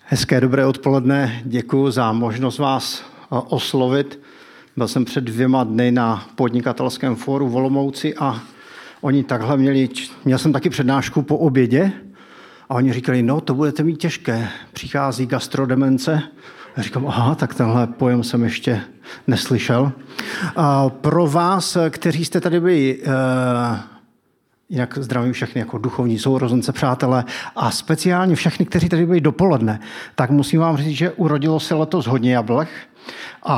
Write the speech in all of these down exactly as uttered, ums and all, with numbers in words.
Hezké dobré odpoledne, děkuji za možnost vás oslovit. Byl jsem před dvěma dny na podnikatelském fóru v Olomouci a oni takhle měli, měl jsem taky přednášku po obědě a oni říkali, no to budete mít těžké, přichází gastrodemence. Já říkám, aha, tak tenhle pojem jsem ještě neslyšel. A pro vás, kteří jste tady byli, jinak zdravím všechny jako duchovní sourozence, přátelé a speciálně všechny, kteří tady byli dopoledne, tak musím vám říct, že urodilo se letos hodně jablek a,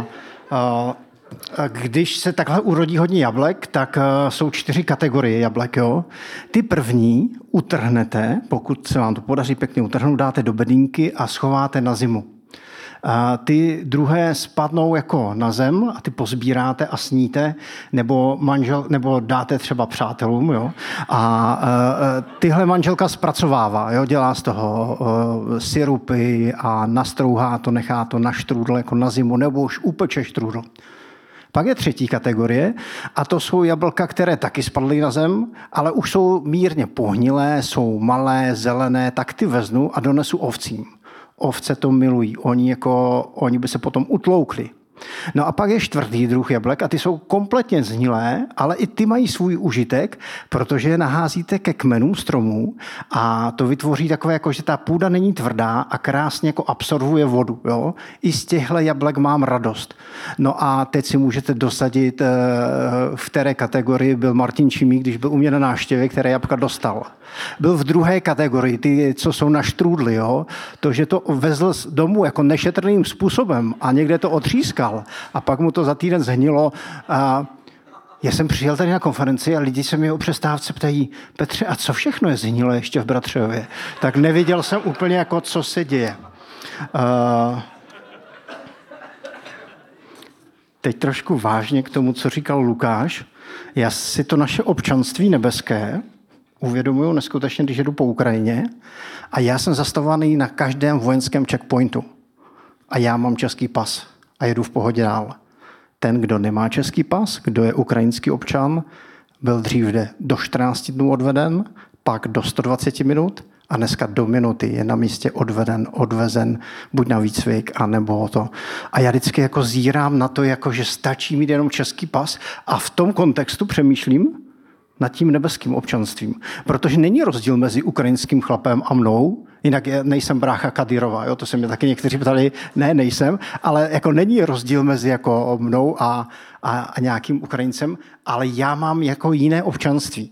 a když se takhle urodí hodně jablek, tak jsou čtyři kategorie jablek. Jo? Ty první utrhnete, pokud se vám to podaří pěkně utrhnout, dáte do bedínky a schováte na zimu. A ty druhé spadnou jako na zem a ty pozbíráte a sníte, nebo, manžel, nebo dáte třeba přátelům. Jo? A, a tyhle manželka zpracovává, jo? Dělá z toho a, sirupy a nastrouhá to, nechá to na štrůdl jako na zimu, nebo už upeče štrůdl. Pak je třetí kategorie a to jsou jablka, které taky spadly na zem, ale už jsou mírně pohnilé, jsou malé, zelené, tak ty veznu a donesu ovcím. Ovce to milují, oni, jako, oni by se potom utloukli. No a pak je čtvrtý druh jablek a ty jsou kompletně zhnilé, ale i ty mají svůj užitek, protože je naházíte ke kmenům stromů a to vytvoří takové, jako, že ta půda není tvrdá a krásně jako absorbuje vodu. Jo? I z těchto jablek mám radost. No a teď si můžete dosadit, v které kategorii byl Martin Čimík, když byl u mě na návštěvě, které jabka dostal. Byl v druhé kategorii, ty, co jsou na štrůdli, jo? To, že to vezl z domu jako nešetrným způsobem a někde to otřískal a pak mu to za týden zhnilo. A já jsem přijel tady na konferenci a lidi se mi o přestávce ptají, Petře, a co všechno je zhnilo ještě v Bratřově? Tak nevěděl jsem úplně, jako, co se děje. Uh, teď trošku vážně k tomu, co říkal Lukáš. Já si to naše občanství nebeské uvědomuju neskutečně, když jedu po Ukrajině a já jsem zastavovaný na každém vojenském checkpointu a já mám český pas a jedu v pohodě dál. Ten, kdo nemá český pas, kdo je ukrajinský občan, byl dřív do čtrnácti dnů odveden, pak do sto dvacet minut a dneska do minuty je na místě odveden, odvezen, buď na výcvik, anebo to. A já vždycky jako zírám na to, jako že stačí mít jenom český pas a v tom kontextu přemýšlím nad tím nebeským občanstvím. Protože není rozdíl mezi ukrajinským chlapem a mnou, jinak nejsem brácha Kadyrova, jo? To se mě taky někteří ptali, ne, nejsem, ale jako není rozdíl mezi jako mnou a, a, a nějakým Ukrajincem, ale já mám jako jiné občanství.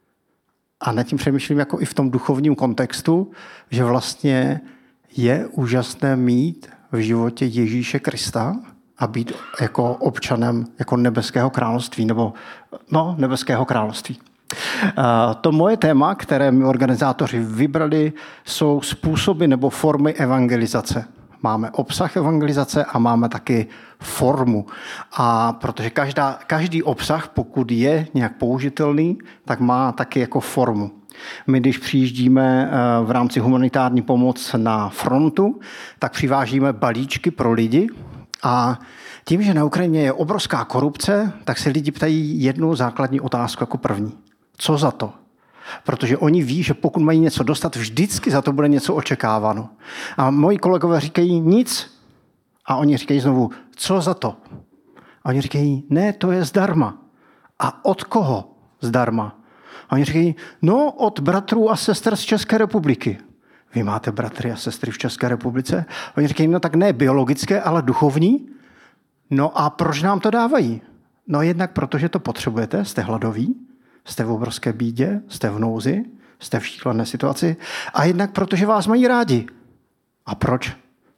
A nad tím přemýšlím jako i v tom duchovním kontextu, že vlastně je úžasné mít v životě Ježíše Krista a být jako občanem jako nebeského království, nebo no, nebeského království. To moje téma, které mi organizátoři vybrali, jsou způsoby nebo formy evangelizace. Máme obsah evangelizace a máme taky formu. A protože každá, každý obsah, pokud je nějak použitelný, tak má taky jako formu. My, když přijíždíme v rámci humanitární pomoc na frontu, tak přivážíme balíčky pro lidi. A tím, že na Ukrajině je obrovská korupce, tak se lidi ptají jednu základní otázku jako první. Co za to? Protože oni ví, že pokud mají něco dostat, vždycky za to bude něco očekáváno. A moji kolegové říkají nic. A oni říkají znovu, co za to? A oni říkají, ne, to je zdarma. A od koho zdarma? A oni říkají, no od bratrů a sester z České republiky. Vy máte bratry a sestry v České republice? Oni říkají, no tak ne biologické, ale duchovní. No a proč nám to dávají? No jednak protože to potřebujete, jste hladoví, jste v obrovské bídě, jste v nouzi, jste v šílené situaci. A jednak protože vás mají rádi. A proč?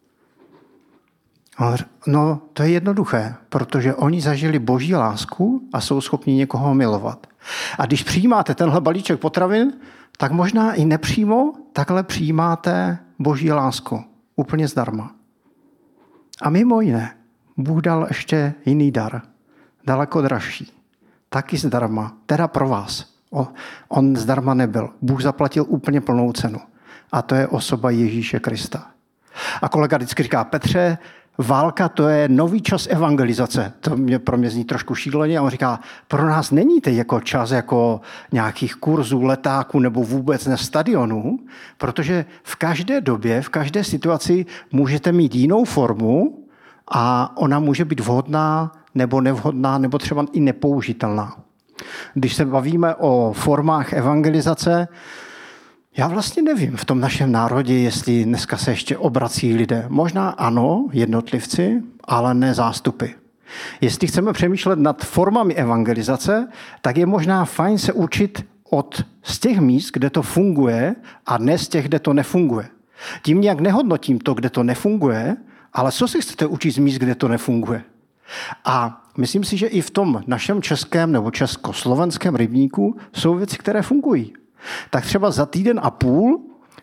No to je jednoduché, protože oni zažili boží lásku a jsou schopni někoho milovat. A když přijímáte tenhle balíček potravin, tak možná i nepřímo takhle přijímáte boží lásku. Úplně zdarma. A mimo jiné, Bůh dal ještě jiný dar. Daleko dražší. Taky zdarma. Teda pro vás. On zdarma nebyl. Bůh zaplatil úplně plnou cenu. A to je osoba Ježíše Krista. A kolega vždycky říká, Petře, válka to je nový čas evangelizace. To mě pro mě zní trošku šíleně a on říká, pro nás není to jako čas jako nějakých kurzů, letáků nebo vůbec ne stadionů, protože v každé době, v každé situaci můžete mít jinou formu a ona může být vhodná nebo nevhodná nebo třeba i nepoužitelná. Když se bavíme o formách evangelizace, já vlastně nevím v tom našem národě, jestli dneska se ještě obrací lidé. Možná ano, jednotlivci, ale ne zástupy. Jestli chceme přemýšlet nad formami evangelizace, tak je možná fajn se učit od z těch míst, kde to funguje a ne z těch, kde to nefunguje. Tím nějak nehodnotím to, kde to nefunguje, ale co si chcete učit z míst, kde to nefunguje? A myslím si, že i v tom našem českém nebo československém rybníku jsou věci, které fungují. Tak třeba za týden a půl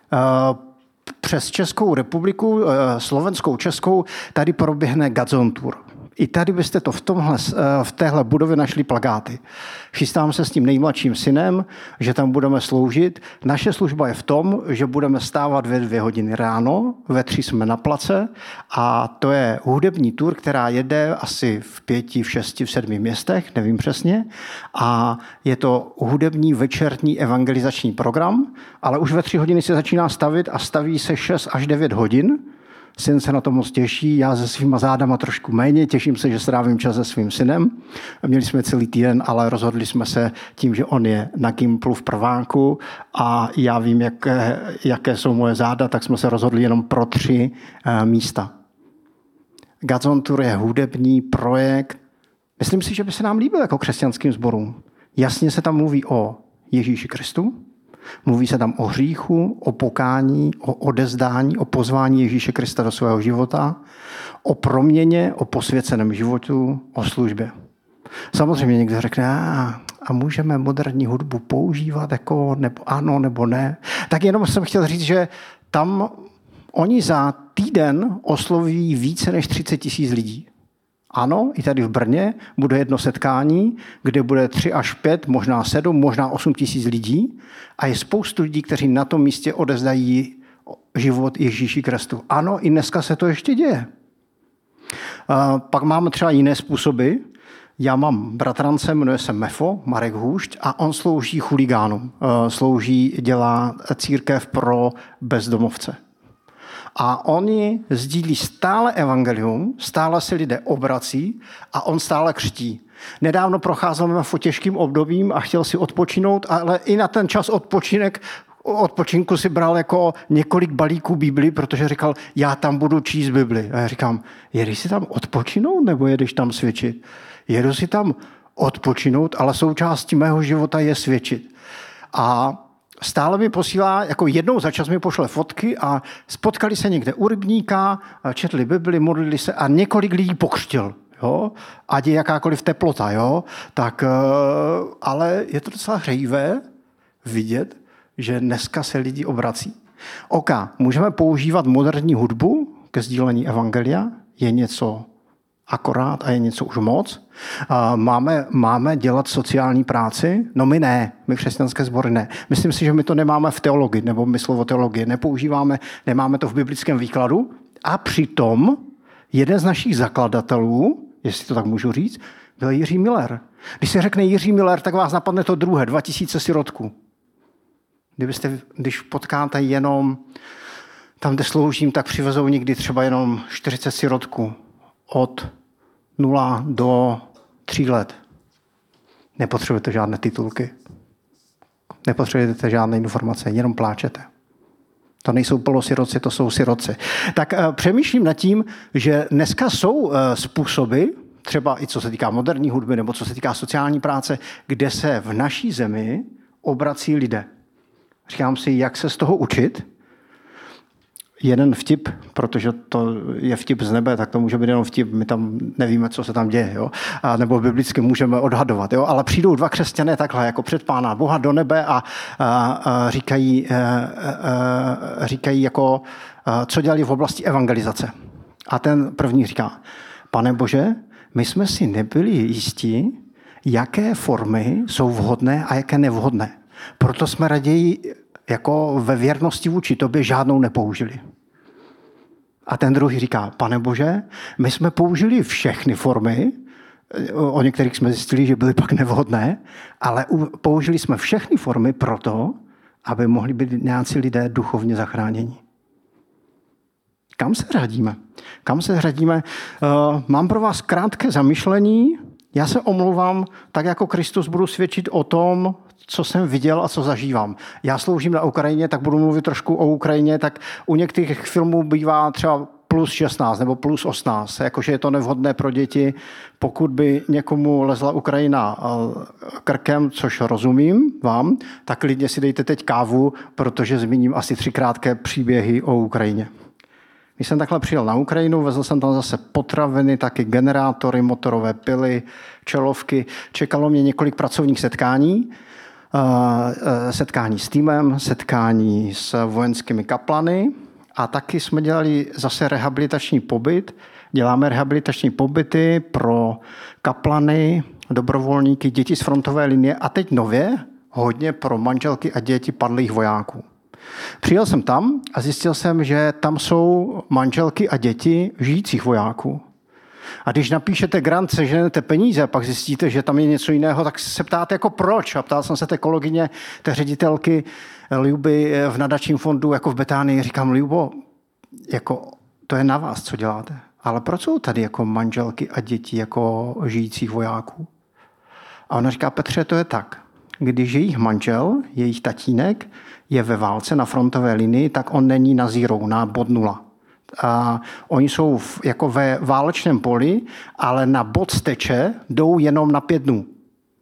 přes Českou republiku, slovenskou Českou, tady proběhne Gazon Tour. I tady byste to v, tomhle, v téhle budově našli plakáty. Chystám se s tím nejmladším synem, že tam budeme sloužit. Naše služba je v tom, že budeme stávat ve dvě hodiny ráno, ve tři jsme na place a to je hudební tur, která jede asi v pěti, v šesti, v sedmi městech, nevím přesně. A je to hudební večerní evangelizační program, ale už ve tři hodiny se začíná stavit a staví se šest až devět hodin. Syn se na to moc těší, já se svýma zádama trošku méně, těším se, že strávím čas se svým synem. Měli jsme celý týden, ale rozhodli jsme se tím, že on je na Gimplu v prváku a já vím, jaké, jaké jsou moje záda, tak jsme se rozhodli jenom pro tři uh, místa. Gazon Tour je hudební projekt. Myslím si, že by se nám líbil jako křesťanským sborům. Jasně se tam mluví o Ježíši Kristu, mluví se tam o hříchu, o pokání, o odezdání, o pozvání Ježíše Krista do svého života, o proměně, o posvěceném životu, o službě. Samozřejmě někdo řekne, a, a můžeme moderní hudbu používat jako nebo ano, nebo ne. Tak jenom jsem chtěl říct, že tam oni za týden osloví více než třicet tisíc lidí. Ano, i tady v Brně bude jedno setkání, kde bude tři až pět, možná sedm, možná osm tisíc lidí a je spoustu lidí, kteří na tom místě odezdají život Ježíši Kristu. Ano, i dneska se to ještě děje. A pak máme třeba jiné způsoby. Já mám bratrance, jmenuje se Mefo, Marek Hůšť, a on slouží chuligánům. Slouží, dělá církev pro bezdomovce. A oni sdílí stále evangelium, stále se lidé obrací a on stále křtí. Nedávno procházel Mefo těžkým obdobím a chtěl si odpočinout, ale i na ten čas odpočinek, odpočinku si bral jako několik balíků Bibli, protože říkal, já tam budu číst Bibli. A já říkám, jedeš si tam odpočinout nebo jedeš tam svědčit? Jedu si tam odpočinout, ale součástí mého života je svědčit. A stále mi posílá, jako jednou za čas mi pošle fotky a spotkali se někde u rybníka, četli Bibli, modlili se a několik lidí pokřtil. Jo? Ať je jakákoliv teplota, jo? Tak, ale je to docela hřejivé vidět, že dneska se lidi obrací. OK, můžeme používat moderní hudbu ke sdílení evangelia, je něco akorát a je něco už moc. Máme, máme dělat sociální práci? No my ne, my křesťanské sbory ne. Myslím si, že my to nemáme v teologii, nebo my slovo teologie nepoužíváme, nemáme to v biblickém výkladu. A přitom jeden z našich zakladatelů, jestli to tak můžu říct, byl Jiří Miller. Když se řekne Jiří Miller, tak vás napadne to druhé, dva tisíce sirotků. Kdybyste, když potkáte jenom tam, kde sloužím, tak přivezou někdy třeba jenom čtyřicet sirotků od nula do tří let. Nepotřebujete žádné titulky. Nepotřebujete žádné informace, jenom pláčete. To nejsou polosiroci, to jsou siroci. Tak uh, přemýšlím nad tím, že dneska jsou uh, způsoby, třeba i co se týká moderní hudby, nebo co se týká sociální práce, kde se v naší zemi obrací lidé. Říkám si, jak se z toho učit. Jeden vtip, protože to je vtip z nebe, tak to může být jenom vtip, my tam nevíme, co se tam děje, jo? A nebo biblicky můžeme odhadovat, jo? Ale přijdou dva křesťané takhle, jako před Pána Boha do nebe a, a, a říkají, a, a, říkají jako, a, co dělali v oblasti evangelizace. A ten první říká, Pane Bože, my jsme si nebyli jistí, jaké formy jsou vhodné a jaké nevhodné. Proto jsme raději jako ve věrnosti vůči tobě žádnou nepoužili. A ten druhý říká, Pane Bože, my jsme použili všechny formy, o některých jsme zjistili, že byly pak nevhodné, ale použili jsme všechny formy proto, aby mohli být nějací lidé duchovně zachráněni. Kam se řadíme? Kam se řadíme? Uh, mám pro vás krátké zamyšlení. Já se omlouvám, tak jako Kristus budu svědčit o tom, co jsem viděl a co zažívám. Já sloužím na Ukrajině, tak budu mluvit trošku o Ukrajině, tak u některých filmů bývá třeba plus šestnáct nebo plus osmnáct, jakože je to nevhodné pro děti. Pokud by někomu lezla Ukrajina krkem, což rozumím vám, tak klidně si dejte teď kávu, protože zmíním asi tři krátké příběhy o Ukrajině. Když jsem takhle přijel na Ukrajinu, vezl jsem tam zase potraviny, taky generátory, motorové pily, čelovky. Čekalo mě několik pracovních setkání. Setkání s týmem, setkání s vojenskými kaplany a taky jsme dělali zase rehabilitační pobyt. Děláme rehabilitační pobyty pro kaplany, dobrovolníky, děti z frontové linie a teď nově hodně pro manželky a děti padlých vojáků. Přijel jsem tam a zjistil jsem, že tam jsou manželky a děti žijících vojáků. A když napíšete grant, seženete peníze, pak zjistíte, že tam je něco jiného, tak se ptáte jako proč. A ptal jsem se té kolegyně, té ředitelky Ljuby v nadačním fondu, jako v Betánii. Říkám, Ljubo, jako, to je na vás, co děláte. Ale proč jsou tady jako manželky a děti jako žijících vojáků? A ona říká, Petře, to je tak. Když jejich manžel, jejich tatínek je ve válce na frontové linii, tak on není na zero, na bod nula. A oni jsou v, jako ve válečném poli, ale na bod steče jdou jenom na pět dnů.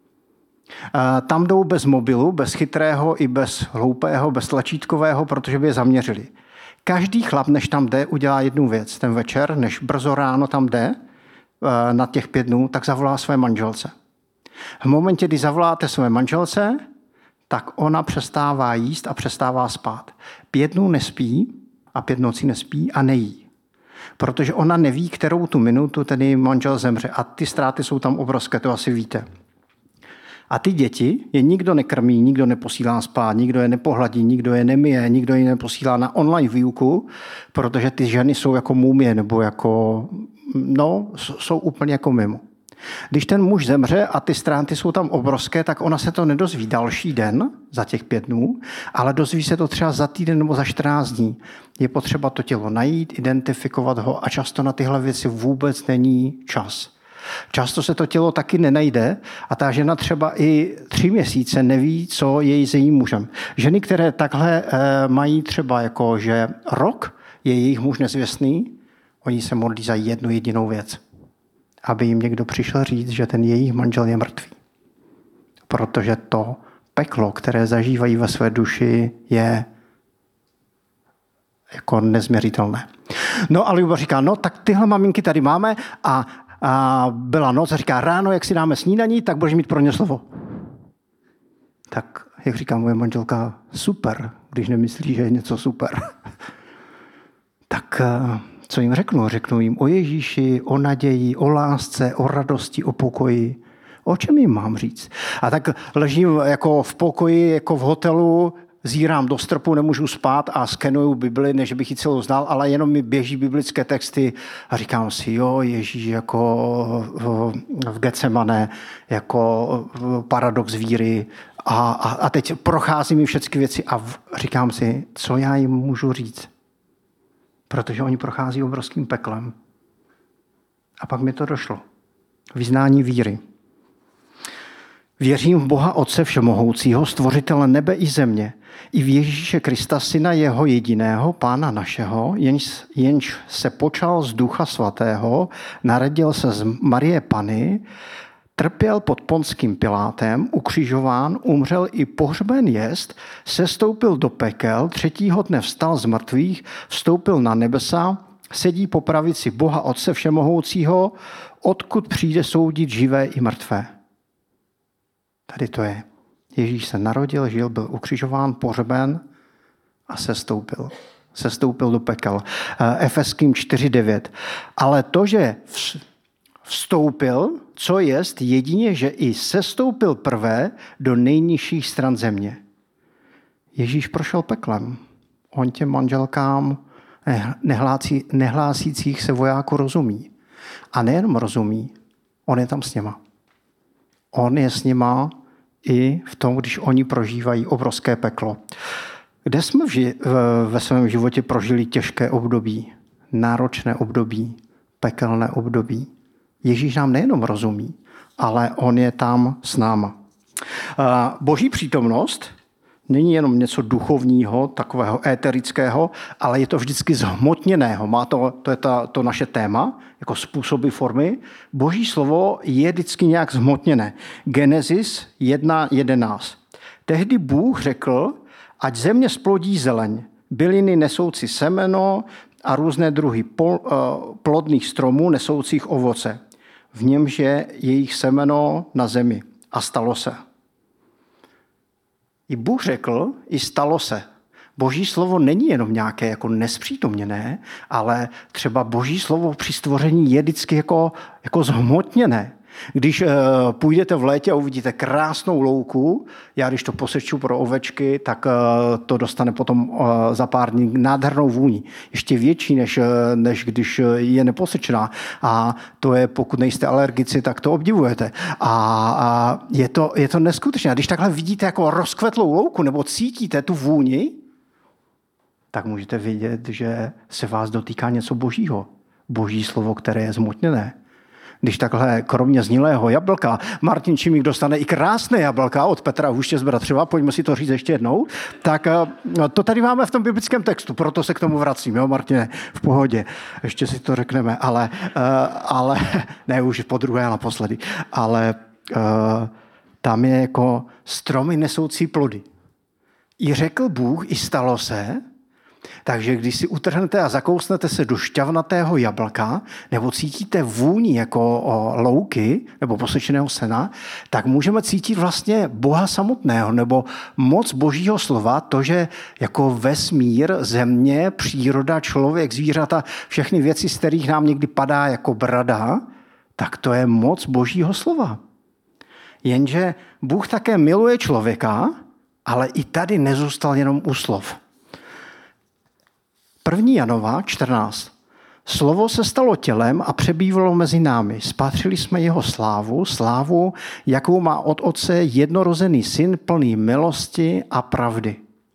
A tam jdou bez mobilu, bez chytrého i bez hloupého, bez tlačítkového, protože by je zaměřili. Každý chlap, než tam jde, udělá jednu věc. Ten večer, než brzo ráno tam jde na těch pět dnů, tak zavolá své manželce. V momentě, kdy zavoláte své manželce, tak ona přestává jíst a přestává spát. Pět dnů nespí a pět nocí nespí a nejí. Protože ona neví, kterou tu minutu ten její manžel zemře. A ty ztráty jsou tam obrovské, to asi víte. A ty děti je nikdo nekrmí, nikdo neposílá spát, nikdo je nepohladí, nikdo je nemije, nikdo je neposílá na online výuku, protože ty ženy jsou jako mumie nebo jako, no, jsou úplně jako mimo. Když ten muž zemře a ty ztráty jsou tam obrovské, tak ona se to nedozví další den za těch pět dnů, ale dozví se to třeba za týden nebo za čtrnáct dní. Je potřeba to tělo najít, identifikovat ho a často na tyhle věci vůbec není čas. Často se to tělo taky nenajde a ta žena třeba i tři měsíce neví, co je s jejím mužem. Ženy, které takhle e, mají třeba jako, že rok je jejich muž nezvěstný, oni se modlí za jednu jedinou věc. Aby jim někdo přišel říct, že ten jejich manžel je mrtvý. Protože to peklo, které zažívají ve své duši, je jako nezměřitelné. No a Ljuba říká, no tak tyhle maminky tady máme a, a byla noc a říká, ráno, jak si dáme snídaní, tak budeš mít pro ně slovo. Tak, jak říká moje manželka, super, když nemyslí, že je něco super. tak... Co jim řeknu? Řeknu jim o Ježíši, o naději, o lásce, o radosti, o pokoji. O čem jim mám říct? A tak ležím jako v pokoji, jako v hotelu, zírám do strpu, nemůžu spát a skenuju Bibli, než bych ji celou znal, ale jenom mi běží biblické texty a říkám si, jo, Ježíš jako v Getsemane, jako paradox víry a, a, a teď prochází mi všechny věci a v, říkám si, co já jim můžu říct. Protože oni prochází obrovským peklem. A pak mi to došlo. Vyznání víry. Věřím v Boha Otce Všemohoucího, stvořitele nebe i země, i v Ježíše Krista, syna jeho jediného, Pána našeho, jenž, jenž se počal z Ducha Svatého, narodil se z Marie Panny, trpěl pod Ponským Pilátem, ukřižován, umřel i pohřben jest, sestoupil do pekel, třetího dne vstal z mrtvých, vstoupil na nebesa, sedí po pravici Boha Otce Všemohoucího, odkud přijde soudit živé i mrtvé. Tady to je. Ježíš se narodil, žil, byl ukřižován, pohřben a sestoupil. Sestoupil do pekel. Efeským čtyři devět. Ale to, že vstoupil, co jest jedině, že i sestoupil prvé do nejnižších stran země. Ježíš prošel peklem. On těm manželkám nehlásí, nehlásících se vojáků rozumí. A nejenom rozumí, on je tam s něma. On je s nima i v tom, když oni prožívají obrovské peklo. Kde jsme v ži- ve svém životě prožili těžké období, náročné období, pekelné období? Ježíš nám nejenom rozumí, ale on je tam s náma. Boží přítomnost není jenom něco duchovního, takového éterického, ale je to vždycky zhmotněného. Má to, to je ta, to naše téma, jako způsoby formy. Boží slovo je vždycky nějak zhmotněné. Genesis jedna jedenáct. Tehdy Bůh řekl, ať země splodí zeleň, byliny nesoucí semeno a různé druhy pol, uh, plodných stromů nesoucích ovoce. V němž je jejich semeno na zemi. A stalo se. I Bůh řekl, i stalo se. Boží slovo není jenom nějaké jako nespřítomněné, ale třeba Boží slovo při stvoření je vždycky jako, jako zhmotněné. Když uh, půjdete v létě a uvidíte krásnou louku, já když to poseču pro ovečky, tak uh, to dostane potom uh, za pár dní nádhernou vůni. Ještě větší, než, uh, než když je neposečená. A to je, pokud nejste alergici, tak to obdivujete. A, a je, to, je to neskutečné. A když takhle vidíte jako rozkvetlou louku nebo cítíte tu vůni, tak můžete vidět, že se vás dotýká něco božího. Boží slovo, které je zmotněné. Když takhle kromě znilého jablka Martin Čimík dostane i krásné jablka od Petra Huště z Bratřova, pojďme si to říct ještě jednou, tak to tady máme v tom biblickém textu, proto se k tomu vracím, jo, Martine, v pohodě, ještě si to řekneme, ale, ale ne už po druhé a naposledy, ale tam je jako stromy nesoucí plody. I řekl Bůh, i stalo se. Takže když si utrhnete a zakousnete se do šťavnatého jablka nebo cítíte vůni jako louky nebo posečeného sena, tak můžeme cítit vlastně Boha samotného nebo moc Božího slova, to, že jako vesmír, země, příroda, člověk, zvířata, všechny věci, z kterých nám někdy padá jako brada, tak to je moc Božího slova. Jenže Bůh také miluje člověka, ale i tady nezůstal jenom u slov. první Janova čtrnáct. Slovo se stalo tělem a přebývalo mezi námi. Spatřili jsme jeho slávu, slávu, jakou má od Otce jednorozený syn, plný milosti a pravdy.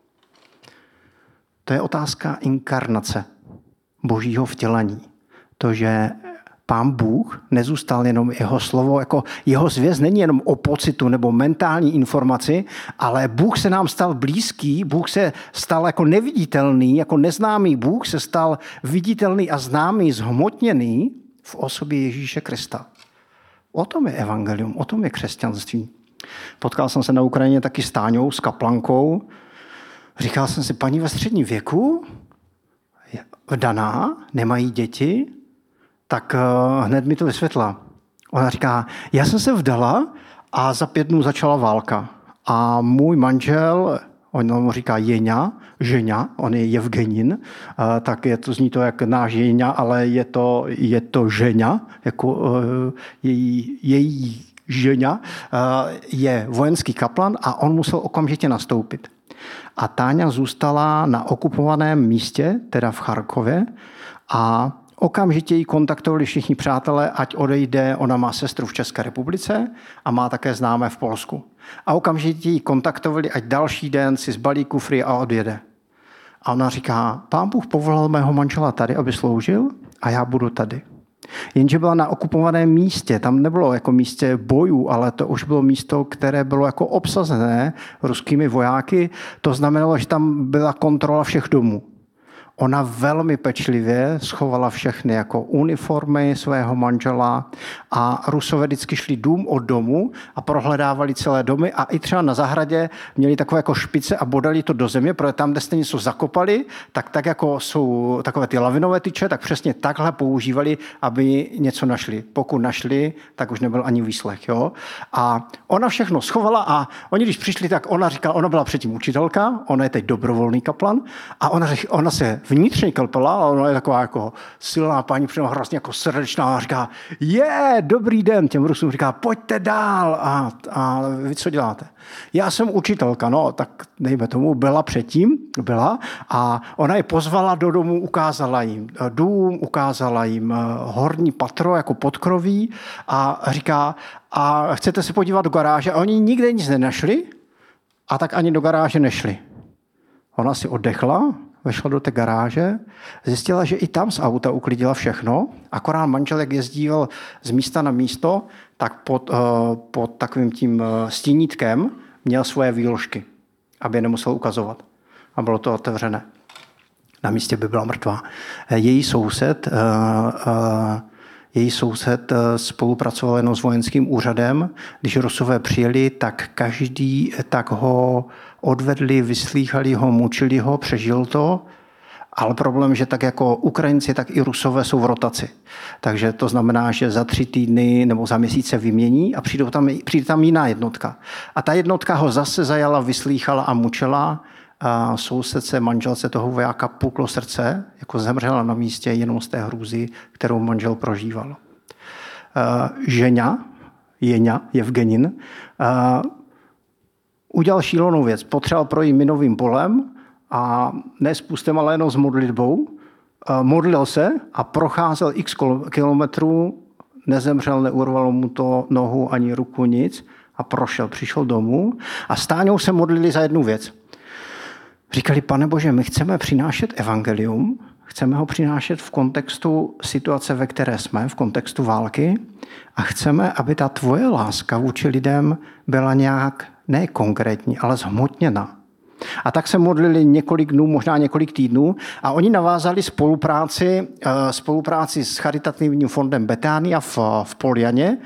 To je otázka inkarnace, Božího vtělení. To, že Pán Bůh nezůstal jenom jeho slovo, jako jeho zvěst není jenom o pocitu nebo mentální informaci, ale Bůh se nám stal blízký, Bůh se stal jako neviditelný, jako neznámý Bůh se stal viditelný a známý, zhmotněný v osobě Ježíše Krista. O tom je evangelium, o tom je křesťanství. Potkal jsem se na Ukrajině taky s Táňou, s kaplankou. Říkal jsem si, paní ve středním věku, vdaná, nemají děti, tak hned mi to vysvětla. Ona říká, já jsem se vdala a za pět dnů začala válka. A můj manžel, on mu říká Jeňa, Ženя, on je Jevgenin, tak je to, zní to jak náš Jeňa, ale je to, je to Ženя, jako její, její Ženя, je vojenský kaplan a on musel okamžitě nastoupit. A Táňa zůstala na okupovaném místě, teda v Charkově, a okamžitě ji kontaktovali všichni přátelé, ať odejde, ona má sestru v České republice a má také známé v Polsku. A okamžitě ji kontaktovali, ať další den si zbalí kufry a odjede. A ona říká, Pán Bůh povolal mého manžela tady, aby sloužil a já budu tady. Jenže byla na okupovaném místě, tam nebylo jako místě bojů, ale to už bylo místo, které bylo jako obsazené ruskými vojáky. To znamenalo, že tam byla kontrola všech domů. Ona velmi pečlivě schovala všechny jako uniformy svého manžela a Rusové vždycky šli dům od domu a prohledávali celé domy a i třeba na zahradě měli takové jako špice a bodali to do země, protože tam, kde jste něco zakopali, tak tak jako jsou takové ty lavinové tyče, tak přesně takhle používali, aby něco našli. Pokud našli, tak už nebyl ani výslech. Jo? A ona všechno schovala a oni, když přišli, tak ona říkala, ona byla předtím učitelka, ona je teď dobrovolný kaplan a ona, řek, ona se vnitřně klpela, ale ona je taková jako silná paní, přímo hrozně jako srdečná a říká, je, dobrý den, těm Rusům říká, pojďte dál a, a vy co děláte? Já jsem učitelka, no, tak dejme tomu, byla předtím, byla a ona je pozvala do domu, ukázala jim dům, ukázala jim horní patro jako podkroví a říká, a chcete se podívat do garáže? A oni nikde nic nenašli a tak ani do garáže nešli. Ona si oddechla, vešla do té garáže, zjistila, že i tam z auta uklidila všechno, akorát manžel, jak jezdíval z místa na místo, tak pod, uh, pod takovým tím stínítkem měl svoje výložky, aby je nemusel ukazovat. A bylo to otevřené. Na místě by byla mrtvá. Její soused, uh, uh, její soused spolupracoval jenom s vojenským úřadem. Když Rusové přijeli, tak každý tak ho odvedli, vyslýchali ho, mučili ho, přežil to. Ale problém, že tak jako Ukrajinci, tak i Rusové jsou v rotaci. Takže to znamená, že za tři týdny nebo za měsíc se vymění a přijde tam, přijde tam jiná jednotka. A ta jednotka ho zase zajala, vyslýchala a mučila. A sousedce, manželce toho vojáka puklo srdce, jako zemřela na místě jenom z té hrůzy, kterou manžel prožíval. Ženя, Jeňa, Evgenin, udělal šílenou věc. Potřeboval projít minovým polem a ne s pustem, ale jenom s modlitbou. Modlil se a procházel x kilometrů, nezemřel, neurvalo mu to nohu ani ruku, nic a prošel, přišel domů a s Táňou se modlili za jednu věc. Říkali, Pane Bože, my chceme přinášet evangelium, chceme ho přinášet v kontextu situace, ve které jsme, v kontextu války a chceme, aby ta tvoje láska vůči lidem byla nějak ne konkrétní, ale zhmotněna. A tak se modlili několik dnů, možná několik týdnů a oni navázali spolupráci, spolupráci s charitativním fondem Betania v, v Poljaně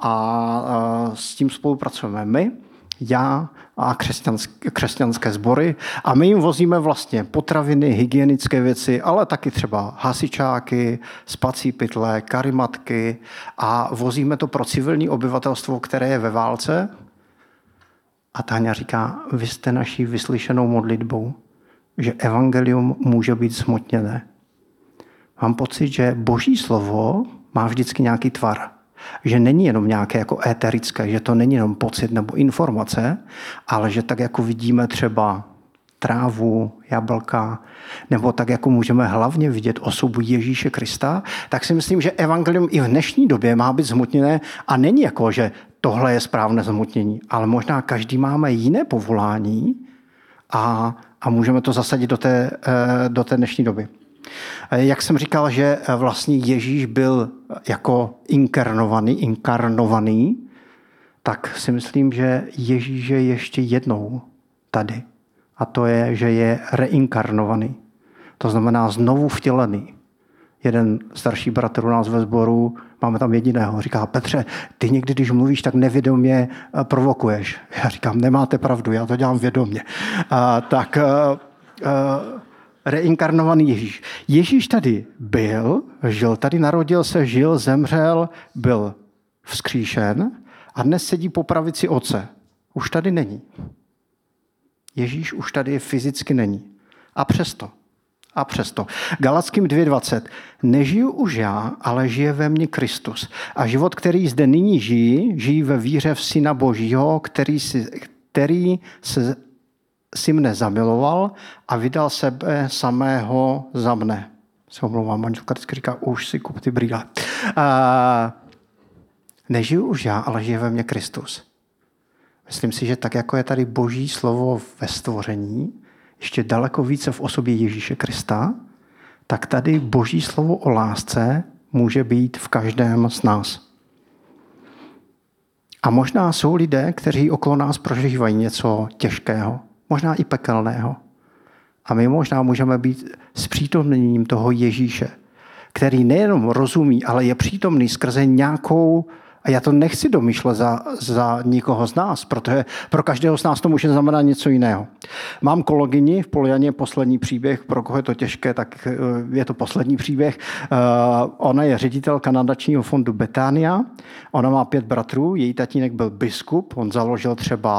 a s tím spolupracujeme my, já a křesťanské, křesťanské sbory a my jim vozíme vlastně potraviny, hygienické věci, ale taky třeba hasičáky, spací pytle, karimatky a vozíme to pro civilní obyvatelstvo, které je ve válce. A Táňa říká, vy jste naší vyslyšenou modlitbou, že evangelium může být zhmotněné. Mám pocit, že Boží slovo má vždycky nějaký tvar. Že není jenom nějaké jako éterické, že to není jenom pocit nebo informace, ale že tak jako vidíme třeba trávu, jablka, nebo tak jako můžeme hlavně vidět osobu Ježíše Krista, tak si myslím, že evangelium i v dnešní době má být zhmotněné a není jako, že tohle je správné zhmotnění, ale možná každý máme jiné povolání a, a můžeme to zasadit do té, do té dnešní doby. Jak jsem říkal, že vlastně Ježíš byl jako inkarnovaný, inkarnovaný, tak si myslím, že Ježíš je ještě jednou tady. A to je, že je reinkarnovaný. To znamená znovu vtělený. Jeden starší bratr u nás ve sboru, máme tam jediného, říká, Petře, ty někdy, když mluvíš, tak nevědomě provokuješ. Já říkám, nemáte pravdu, já to dělám vědomě. A, tak... A, a, reinkarnovaný Ježíš. Ježíš tady byl, žil tady, narodil se, žil, zemřel, byl vzkříšen a dnes sedí po pravici Otce. Už tady není. Ježíš už tady fyzicky není. A přesto. A přesto. Galackým dvě dvacet. Nežiju už já, ale žije ve mně Kristus. A život, který zde nyní žijí, žijí ve víře v Syna Božího, který, si, který se si mne zamiloval a vydal sebe samého za mne. Se omlouvám, manželka vždycky říká, už si kup ty brýle. A nežiju už já, ale žije ve mně Kristus. Myslím si, že tak, jako je tady Boží slovo ve stvoření, ještě daleko více v osobě Ježíše Krista, tak tady Boží slovo o lásce může být v každém z nás. A možná jsou lidé, kteří okolo nás prožívají něco těžkého, možná i pekelného. A my možná můžeme být s přítomněním toho Ježíše, který nejenom rozumí, ale je přítomný skrze nějakou, a já to nechci domýšlet za, za nikoho z nás, protože pro každého z nás to může znamenat něco jiného. Mám kolegyni v Poljaně, poslední příběh, pro koho je to těžké, tak je to poslední příběh. Ona je ředitelka nadačního fondu Betania, ona má pět bratrů, její tatínek byl biskup, on založil třeba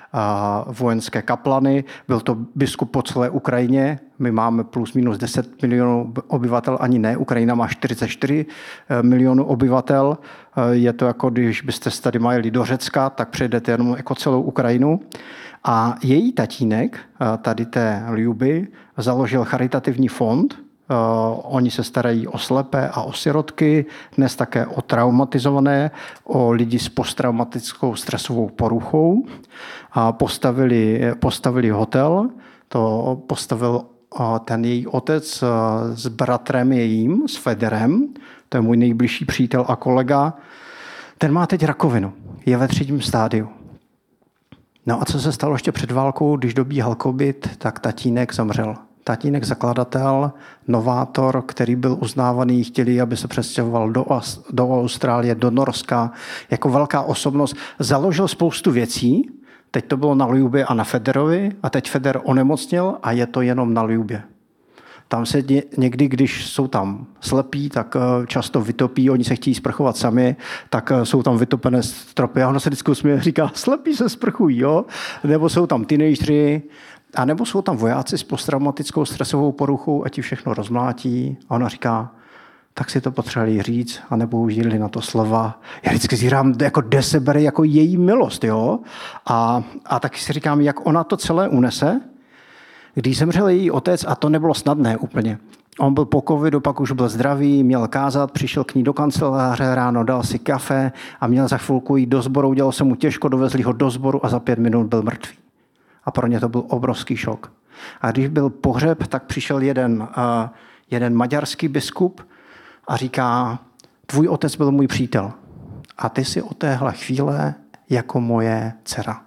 vojenské kaplany. Byl to biskup po celé Ukrajině. My máme plus minus deset milionů obyvatel, ani ne. Ukrajina má čtyřicet čtyři milionů obyvatel. Je to jako, když byste se tady majeli do Řecka, tak přejdete jenom jako celou Ukrajinu. A její tatínek, tady té Ljuby, založil charitativní fond. Uh, oni se starají o slepé a o sirotky, dnes také o traumatizované, o lidi s posttraumatickou stresovou poruchou. A postavili, postavili hotel, to postavil uh, ten její otec uh, s bratrem jejím, s Federem, to je můj nejbližší přítel a kolega. Ten má teď rakovinu, je ve třetím stádiu. No a co se stalo ještě před válkou, když dobíhal covid, tak tatínek zemřel. Tatínek zakladatel, novátor, který byl uznávaný, chtěli, aby se přestěhoval do, do Austrálie, do Norska, jako velká osobnost. Založil spoustu věcí, teď to bylo na Ljubě a na Federovi, a teď Feder onemocnil a je to jenom na Ljubě. Tam se někdy, když jsou tam slepí, tak často vytopí, oni se chtějí sprchovat sami, tak jsou tam vytopené stropy. A ono se vždycky usměje, říká, slepí se sprchují, jo? Nebo jsou tam teenageři, a nebo jsou tam vojáci s posttraumatickou stresovou poruchou a ti všechno rozmlátí. A ona říká, tak si to potřebovali říct a nepoužili na to slova. Já vždycky říkám, jako kde se bere jako její milost, jo? A, a taky si říkám, jak ona to celé unese. Když zemřel její otec, a to nebylo snadné úplně. On byl po covidu, pak už byl zdravý, měl kázat, přišel k ní do kanceláře ráno, dal si kafe a měl za chvilku jít do sboru, udělalo se mu těžko, dovezli ho do sboru a za pět minut byl mrtvý. A pro ně to byl obrovský šok. A když byl pohřeb, tak přišel jeden, uh, jeden maďarský biskup a říká, tvůj otec byl můj přítel. A ty si od téhle chvíle jako moje dcera.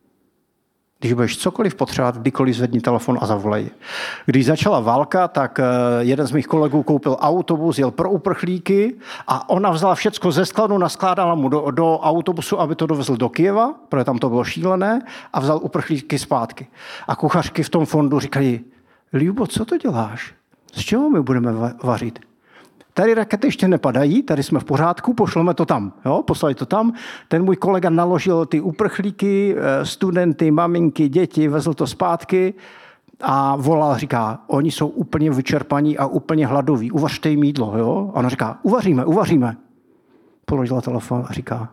Když budeš cokoliv potřebovat, kdykoliv zvedni telefon a zavolej. Když začala válka, tak jeden z mých kolegů koupil autobus, jel pro uprchlíky a ona vzala všecko ze skladu, naskládala mu do, do autobusu, aby to dovezl do Kyjeva, protože tam to bylo šílené, a vzal uprchlíky zpátky. A kuchařky v tom fondu říkali, Ljubo, co to děláš? Z čeho my budeme vařit? Tady rakety ještě nepadají, tady jsme v pořádku, pošleme to tam. Jo? Poslali to tam. Ten můj kolega naložil ty uprchlíky, studenty, maminky, děti, vezl to zpátky a volal, říká, oni jsou úplně vyčerpaní a úplně hladoví, uvařte jim jídlo. Jo? A ona říká, uvaříme, uvaříme. Položila telefon a říká,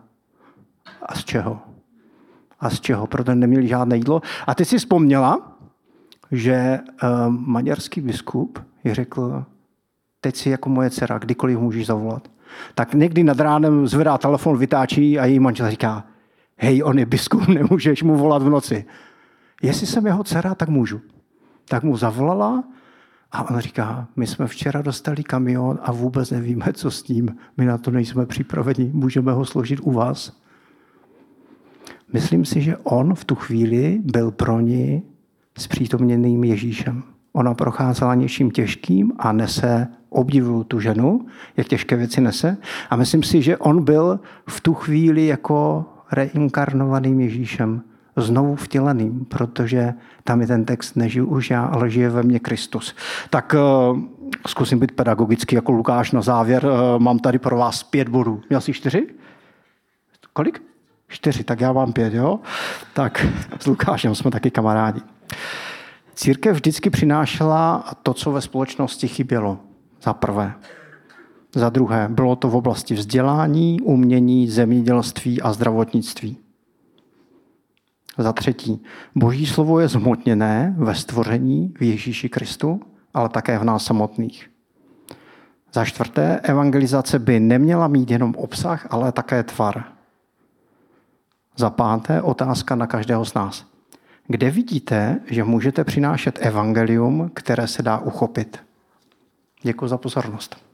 a z čeho? A z čeho? Protože neměli žádné jídlo. A ty si vzpomněla, že uh, maďarský biskup jí řekl, teď si jako moje dcera, kdykoliv můžeš zavolat. Tak někdy nad ránem zvedá telefon, vytáčí a její manžel říká, hej, on je biskup, nemůžeš mu volat v noci. Jestli jsem jeho dcera, tak můžu. Tak mu zavolala a on říká, my jsme včera dostali kamion a vůbec nevíme, co s ním. My na to nejsme připraveni, můžeme ho složit u vás. Myslím si, že on v tu chvíli byl pro ní zpřítomněným Ježíšem. Ona procházela něčím těžkým a nese, obdivuju tu ženu, jak těžké věci nese. A myslím si, že on byl v tu chvíli jako reinkarnovaným Ježíšem, znovu vtěleným, protože tam je ten text, nežiju už já, ale žije ve mně Kristus. Tak uh, zkusím být pedagogický jako Lukáš na závěr. Uh, mám tady pro vás pět bodů. Měl jsi čtyři? Kolik? Čtyři, tak já mám pět, jo? Tak s Lukášem jsme taky kamarádi. Církev vždycky přinášela to, co ve společnosti chybělo. Za prvé. Za druhé, bylo to v oblasti vzdělání, umění, zemědělství a zdravotnictví. Za třetí, Boží slovo je zhmotněné ve stvoření v Ježíši Kristu, ale také v nás samotných. Za čtvrté, evangelizace by neměla mít jenom obsah, ale také tvar. Za páté, otázka na každého z nás. Kde vidíte, že můžete přinášet evangelium, které se dá uchopit? Děkuji za pozornost.